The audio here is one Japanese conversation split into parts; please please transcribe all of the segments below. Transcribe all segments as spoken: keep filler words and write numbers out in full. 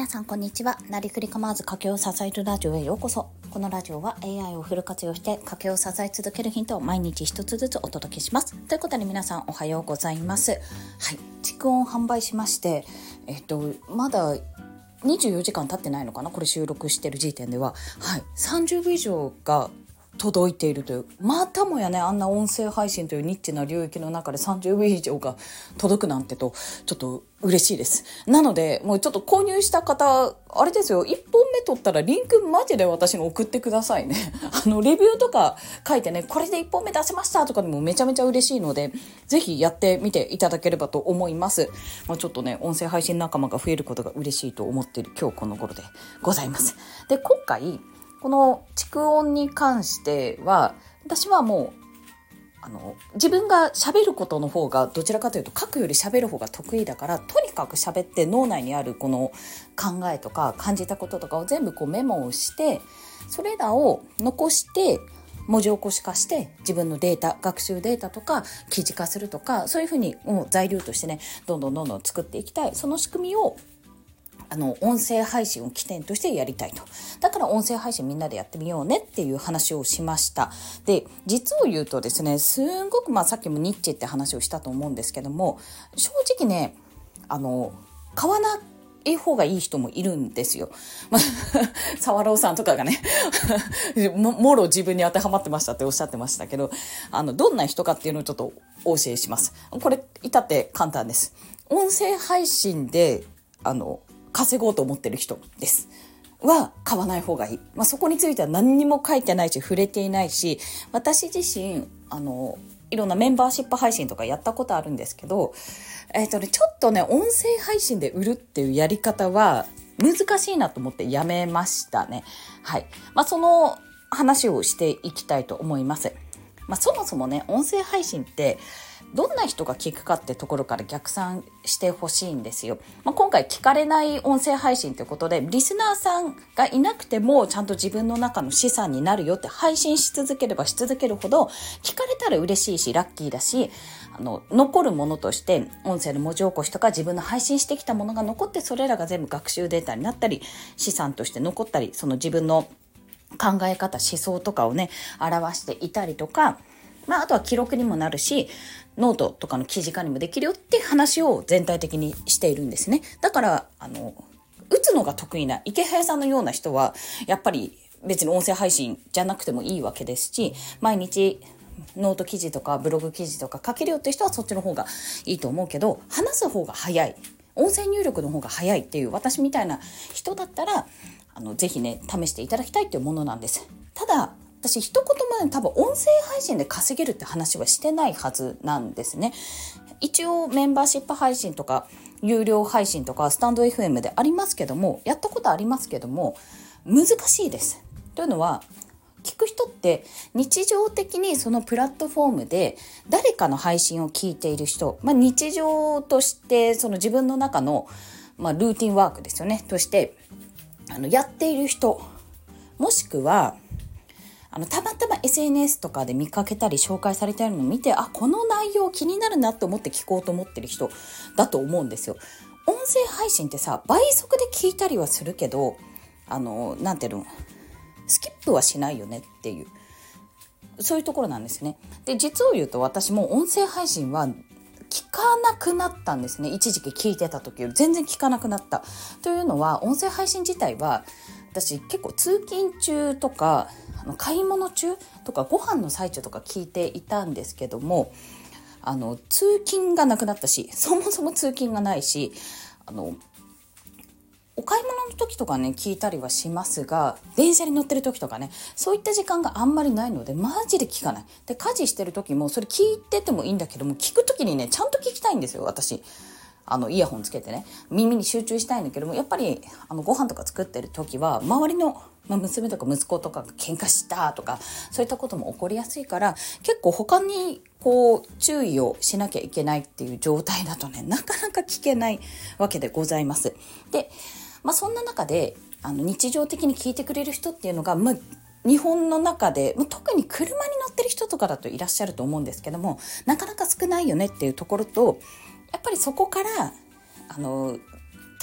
皆さんこんにちは。なりふり構わず家計を支えるラジオへようこそ。このラジオは エーアイ をフル活用して家計を支え続けるヒントを毎日一つずつお届けします。ということで皆さんおはようございます。はい、蓄音販売しまして、えっとまだにじゅうよじかん経ってないのかな、これ収録してる時点では、はい、さんじゅうぶ以上が届いているという、またもやね、あんな音声配信というニッチな領域の中でさんじゅうぶ以上が届くなんてと、ちょっと嬉しいです。なのでもうちょっと購入した方、あれですよ、いっぽんめ取ったらリンクマジで私に送ってくださいね。あのレビューとか書いてね、これでいっぽんめ出せましたとかでもめちゃめちゃ嬉しいので、ぜひやってみていただければと思います。まあ、ちょっとね、音声配信仲間が増えることが嬉しいと思っている今日この頃でございます。で、今回この蓄音に関しては、私はもうあの自分が喋ることの方がどちらかというと書くより喋る方が得意だから、とにかく喋って脳内にあるこの考えとか感じたこととかを全部こうメモをして、それらを残して文字起こし化して自分のデータ、学習データとか記事化するとか、そういうふうにもう材料としてね、どんどんどんどん作っていきたい。その仕組みをあの音声配信を起点としてやりたいと。だから音声配信みんなでやってみようねっていう話をしました。で、実を言うとですね、すんごく、まあさっきもニッチって話をしたと思うんですけども、正直ね、あの買わない方がいい人もいるんですよ。サワローさんとかがねも、もろ自分に当てはまってましたっておっしゃってましたけど、あのどんな人かっていうのをちょっとお教えします。これ至って簡単です。音声配信であの稼ごうと思ってる人ですは買わない方がいい。まあ、そこについては何にも書いてないし触れていないし、私自身あのいろんなメンバーシップ配信とかやったことあるんですけど、えっとね、ちょっとね、音声配信で売るっていうやり方は難しいなと思ってやめましたね。はい。まあ、その話をしていきたいと思います。まあ、そもそもね、音声配信ってどんな人が聞くかってところから逆算してほしいんですよ。まあ、今回聞かれない音声配信ということで、リスナーさんがいなくてもちゃんと自分の中の資産になるよって、配信し続ければし続けるほど聞かれたら嬉しいしラッキーだし、あの残るものとして音声の文字起こしとか自分の配信してきたものが残って、それらが全部学習データになったり資産として残ったり、その自分の考え方、思想とかをね表していたりとか、まあ、あとは記録にもなるし、ノートとかの記事化にもできるよって話を全体的にしているんですね。だからあの打つのが得意な池早さんのような人はやっぱり別に音声配信じゃなくてもいいわけですし、毎日ノート記事とかブログ記事とか書けるよって人はそっちの方がいいと思うけど、話す方が早い、音声入力の方が早いっていう私みたいな人だったら、あのぜひね試していただきたいっていうものなんです。ただ私一言もね、多分音声配信で稼げるって話はしてないはずなんですね。一応メンバーシップ配信とか有料配信とかスタンド エフエム でありますけども、やったことありますけども難しいです。というのは、聞く人って日常的にそのプラットフォームで誰かの配信を聞いている人、まあ、日常としてその自分の中の、まあ、ルーティンワークですよねとしてあのやっている人、もしくはあのたまたま エスエヌエス とかで見かけたり紹介されているのを見て、あ、この内容気になるなと思って聞こうと思ってる人だと思うんですよ。音声配信ってさ、倍速で聞いたりはするけど、あのなんていうの、スキップはしないよねっていう、そういうところなんですね。で、実を言うと私も音声配信は聞かなくなったんですね。一時期聞いてた時より全然聞かなくなった。というのは、音声配信自体は私結構通勤中とか買い物中とかご飯の最中とか聞いていたんですけども、あの通勤がなくなったし、そもそも通勤がないし、あのお買い物の時とかね聞いたりはしますが、電車に乗ってる時とかね、そういった時間があんまりないのでマジで聞かない。で、家事してる時もそれ聞いててもいいんだけども、聞く時にねちゃんと聞きたいんですよ。私あのイヤホンつけてね耳に集中したいんだけども、やっぱりあのご飯とか作ってる時は周りの、まあ、娘とか息子とかが喧嘩したとかそういったことも起こりやすいから、結構他にこう注意をしなきゃいけないっていう状態だとね、なかなか聞けないわけでございます。で、まあ、そんな中であの日常的に聞いてくれる人っていうのが、まあ日本の中で特に車に乗ってる人とかだといらっしゃると思うんですけども、なかなか少ないよねっていうところと、やっぱりそこからあの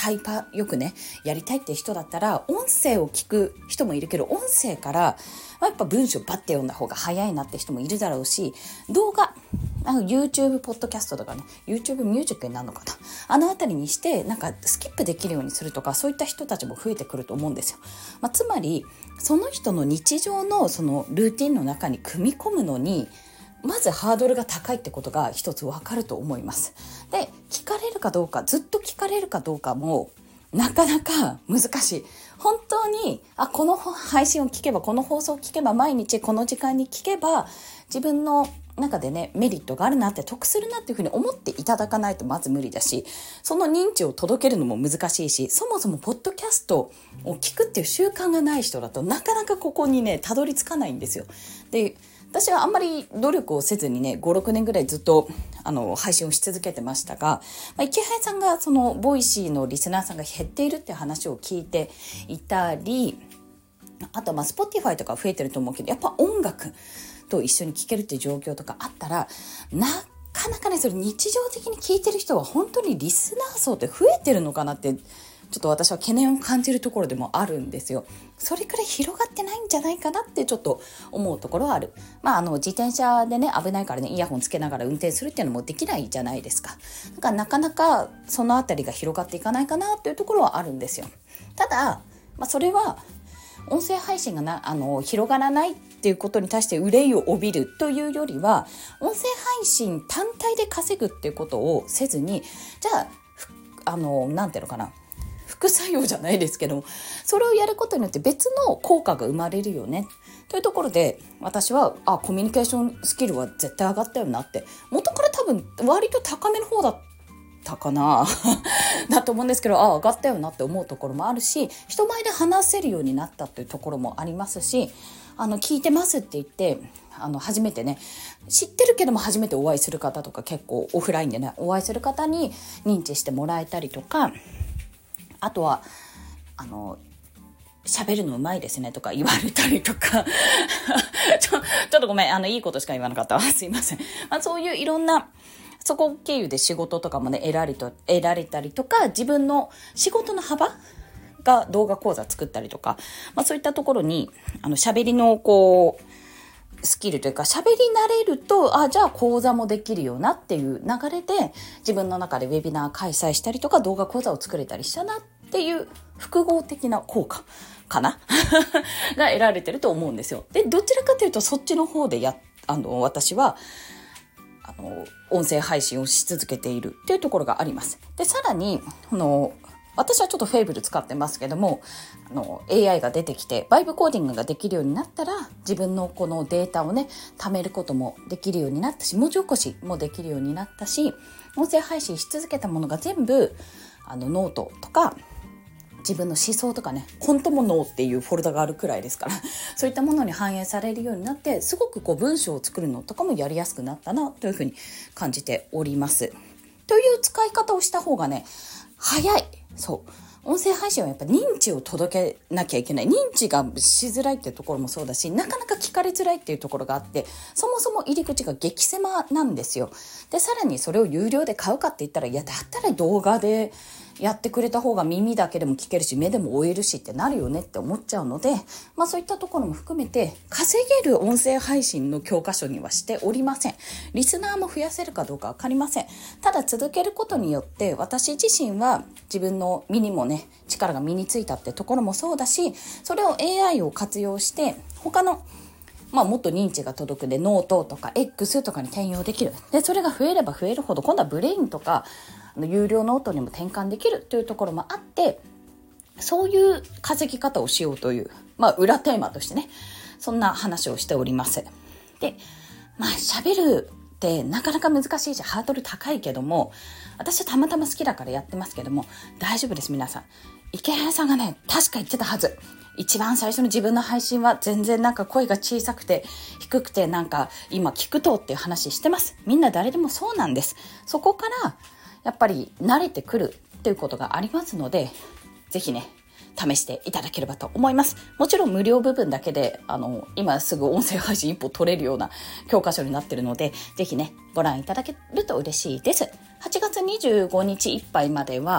タイパよくねやりたいって人だったら音声を聞く人もいるけど、音声からやっぱ文章バッて読んだ方が早いなって人もいるだろうし、動画あの YouTube ポッドキャストとかね YouTube ミュージックになるのかな、あのあたりにしてなんかスキップできるようにするとか、そういった人たちも増えてくると思うんですよ。まあ、つまりその人の日常のそのルーティンの中に組み込むのにまずハードルが高いってことが一つわかると思います。で、聞かれるかどうか、ずっと聞かれるかどうかもなかなか難しい。本当にあこの配信を聞けば、この放送を聞けば、毎日この時間に聞けば自分の中でねメリットがあるなって、得するなっていうふうに思っていただかないとまず無理だし、その認知を届けるのも難しいし、そもそもポッドキャストを聞くっていう習慣がない人だとなかなかここにねたどり着かないんですよ。で、私はあんまり努力をせずにねご、ろくねんぐらいずっとあの配信をし続けてましたが、まあ、池原さんがそのボイシーのリスナーさんが減っているって話を聞いていたり、あとまあ Spotify とか増えてると思うけど、やっぱ音楽と一緒に聴けるっていう状況とかあったら、なかなかねそれ日常的に聞いてる人は本当にリスナー層って増えてるのかなってちょっと私は懸念を感じるところでもあるんですよ。それくらい広がってないんじゃないかなってちょっと思うところはある。まああの自転車でね危ないからねイヤホンつけながら運転するっていうのもできないじゃないですか。だからなかなかそのあたりが広がっていかないかなっていうところはあるんですよ。ただ、まあ、それは音声配信がなあの広がらないっていうことに対して憂いを帯びるというよりは、音声配信単体で稼ぐっていうことをせずに、じゃああのなんていうのかな、副作用じゃないですけども、それをやることによって別の効果が生まれるよねというところで、私はあコミュニケーションスキルは絶対上がったよなって、元から多分割と高めの方だったかなだと思うんですけど、あ上がったよなって思うところもあるし、人前で話せるようになったっていうところもありますし、あの聞いてますって言ってあの初めてね知ってるけども初めてお会いする方とか、結構オフラインでねお会いする方に認知してもらえたりとか、あとはあの喋るのうまいですねとか言われたりとかちょ、ちょっとごめんあのいいことしか言わなかったわすいません、まあ、そういういろんなそこ経由で仕事とかもね得られと得られたりとか、自分の仕事の幅が動画講座作ったりとか、まあ、そういったところにあの喋りのこうスキルというか喋り慣れると、あじゃあ講座もできるよなっていう流れで自分の中でウェビナー開催したりとか動画講座を作れたりしたなっていう複合的な効果かなが得られてると思うんですよ。でどちらかというとそっちの方でやあの私はあの音声配信をし続けているっていうところがあります。でさらにあの私はちょっとフェイブル使ってますけども、あの エーアイ が出てきてバイブコーディングができるようになったら、自分のこのデータをね貯めることもできるようになったし、文字起こしもできるようになったし、音声配信し続けたものが全部あのノートとか自分の思想とかね、コントもノーっていうフォルダがあるくらいですからそういったものに反映されるようになって、すごくこう文章を作るのとかもやりやすくなったなというふうに感じております。という使い方をした方がね早い。そう音声配信はやっぱ認知を届けなきゃいけない。認知がしづらいっていうところもそうだし、なかなか聞かれづらいっていうところがあって、そもそも入り口が激狭なんですよ。でさらにそれを有料で買うかって言ったら、いやだったら動画でやってくれた方が耳だけでも聞けるし目でも追えるしってなるよねって思っちゃうので、まあそういったところも含めて稼げる音声配信の教科書にはしておりません。リスナーも増やせるかどうかわかりません。ただ続けることによって私自身は自分の身にもね力が身についたってところもそうだし、それを エーアイ を活用して他のまあ、もっと認知が届くでノートとか X とかに転用できる。でそれが増えれば増えるほど今度はブレインとか有料ノートにも転換できるというところもあって、そういう稼ぎ方をしようという、まあ、裏テーマとしてねそんな話をしております。でまあ喋るってなかなか難しいしハードル高いけども、私はたまたま好きだからやってますけども大丈夫です。皆さん池原さんがね確か言ってたはず。一番最初の自分の配信は全然なんか声が小さくて低くてなんか今聞くとっていう話してます。みんな誰でもそうなんです。そこからやっぱり慣れてくるっていうことがありますので、ぜひね試していただければと思います。もちろん無料部分だけであの今すぐ音声配信一歩取れるような教科書になっているので、ぜひねご覧いただけると嬉しいです。はちがつにじゅうごにちいっぱいまでは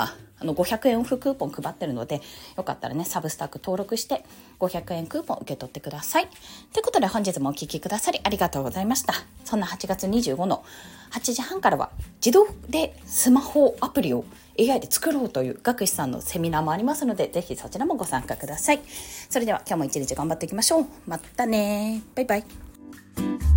あのごひゃくえんオフクーポン配ってるので、よかったらねサブスタック登録してごひゃくえんクーポン受け取ってください。ということで本日もお聞きくださりありがとうございました。そんなはちがつにじゅうごのはちじはんからは自動でスマホアプリを エーアイ で作ろうという学士さんのセミナーもありますので、ぜひそちらもご参加ください。それでは今日も一日頑張っていきましょう。またね、バイバイ。